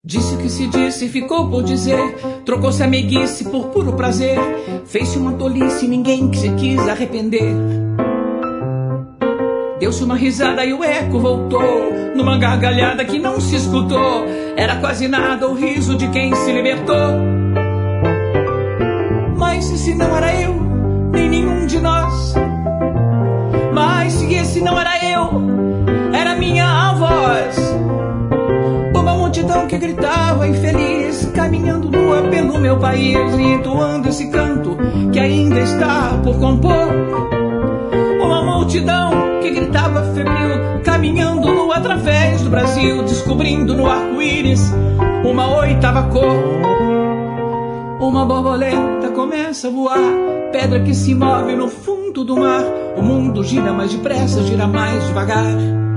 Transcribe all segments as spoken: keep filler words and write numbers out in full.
Disse o que se disse e ficou por dizer. Trocou-se a meiguice por puro prazer. Fez-se uma tolice e ninguém que se quis arrepender. Deu-se uma risada e o eco voltou, numa gargalhada que não se escutou. Era quase nada o riso de quem se libertou. Mas se não era eu, nem nenhum de nós. Mas se esse não era eu, era minha voz. Uma multidão que gritava infeliz, caminhando nua pelo meu país e entoando esse canto que ainda está por compor. Uma multidão que gritava febril, caminhando nua através do Brasil, descobrindo no arco-íris uma oitava cor. Uma borboleta começa a voar, pedra que se move no fundo do mar. O mundo gira mais depressa, gira mais devagar.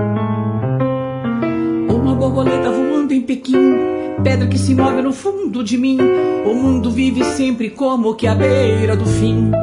Uma borboleta voando em Pequim, pedra que se move no fundo de mim. O mundo vive sempre como que à beira do fim.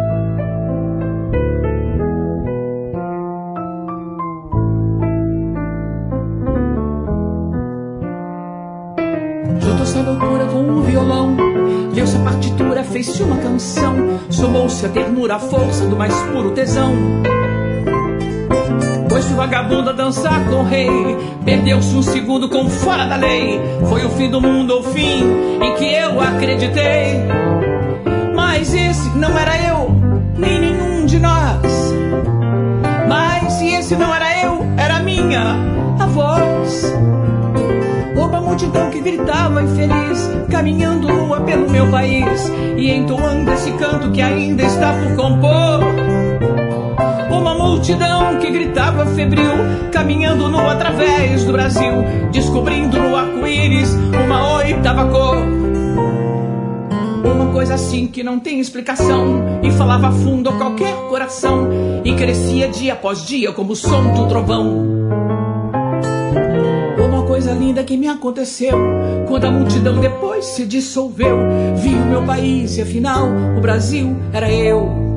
Juntou-se a loucura com um violão, leu-se a partitura, fez-se uma canção. Somou-se a ternura, a força do mais puro tesão. Pôs-se o vagabundo a dançar com o rei, perdeu-se um segundo com fora da lei. Foi o fim do mundo, o fim em que eu acreditei. Mas esse não era eu, nem nenhum de nós. Mas se esse não era eu, era minha a voz. Uma multidão que gritava infeliz, caminhando nua pelo meu país e entoando esse canto que ainda está por compor. Uma multidão que gritava febril, caminhando nua através do Brasil, descobrindo no arco-íris uma oitava cor. Uma coisa assim que não tem explicação e falava fundo a qualquer coração e crescia dia após dia como o som de um trovão. Uma coisa linda que me aconteceu quando a multidão depois se dissolveu. Vi o meu país e afinal o Brasil era eu.